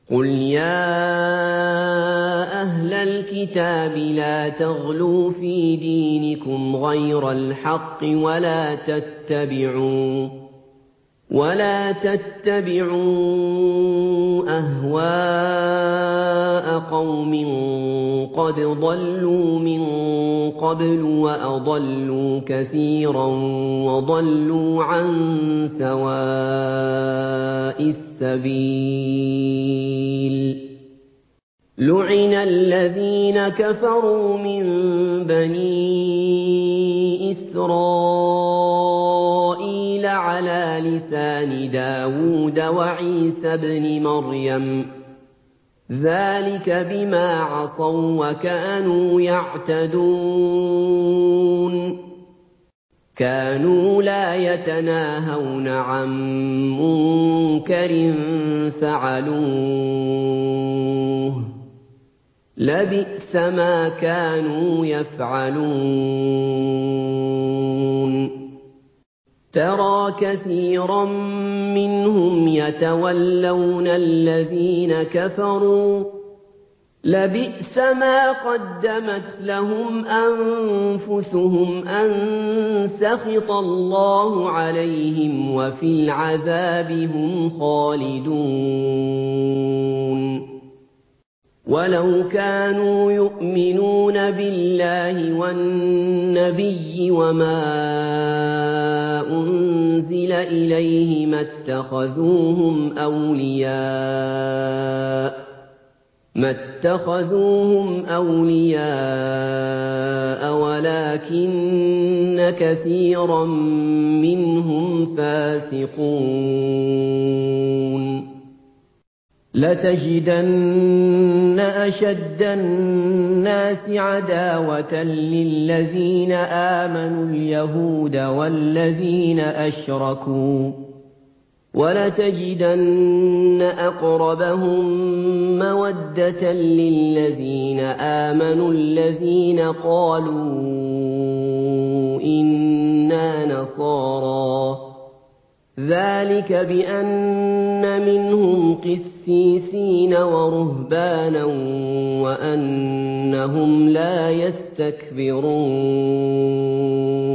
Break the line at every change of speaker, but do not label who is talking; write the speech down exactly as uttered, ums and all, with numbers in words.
قُلْ يَا أَهْلَ الْكِتَابِ لَا تَغْلُوا فِي دِينِكُمْ غَيْرَ الْحَقِّ وَلَا تَتَّبِعُوا وَلَا تَتَّبِعُوا أَهْوَاءَ قَوْمٍ قَدْ ضَلُّوا مِن قَبْلُ وَأَضَلُّوا كَثِيرًا وَضَلُّوا عَن سَوَاءِ السَّبِيلِ لُعِنَ الَّذِينَ كَفَرُوا مِن بَنِي إِسْرَائِيلَ عَلَىٰ لِسَانِ دَاوُودَ وَعِيسَى ابْنِ مَرْيَمَ ۚ ذَٰلِكَ بِمَا عَصَوا وَّكَانُوا يَعْتَدُونَ كَانُوا لَا يَتَنَاهَوْنَ عَن مُّنكَرٍ فَعَلُوهُ ۚ لَبِئْسَ مَا كَانُوا يَفْعَلُونَ تَرَىٰ كَثِيرًا مِّنْهُمْ يَتَوَلَّوْنَ الَّذِينَ كَفَرُوا ۚ لَبِئْسَ مَا قَدَّمَتْ لَهُمْ أَنفُسُهُمْ أَن سَخِطَ اللَّهُ عَلَيْهِمْ وَفِي الْعَذَابِ هُمْ خَالِدُونَ وَلَوْ كَانُوا يُؤْمِنُونَ بِاللَّهِ وَالنَّبِيِّ وَمَا أُنزِلَ إِلَيْهِ مَا اتَّخَذُوهُمْ أَوْلِيَاءَ مَا اتَّخَذُوهُمْ أَوْلِيَاءَ وَلَٰكِنَّ كَثِيرًا مِّنْهُمْ فَاسِقُونَ لَتَجِدَنَّ أَشَدَّ النَّاسِ عَدَاوَةً لِّلَّذِينَ آمَنُوا الْيَهُودَ وَالَّذِينَ أَشْرَكُوا ۖ وَلَتَجِدَنَّ أَقْرَبَهُم مَّوَدَّةً لِّلَّذِينَ آمَنُوا الَّذِينَ قَالُوا إِنَّا نَصَارَىٰ ۚ ذَٰلِكَ بِأَنَّ مِنْهُمْ قِسِّيسِينَ وَرُهْبَانًا وَأَنَّهُمْ لَا يَسْتَكْبِرُونَ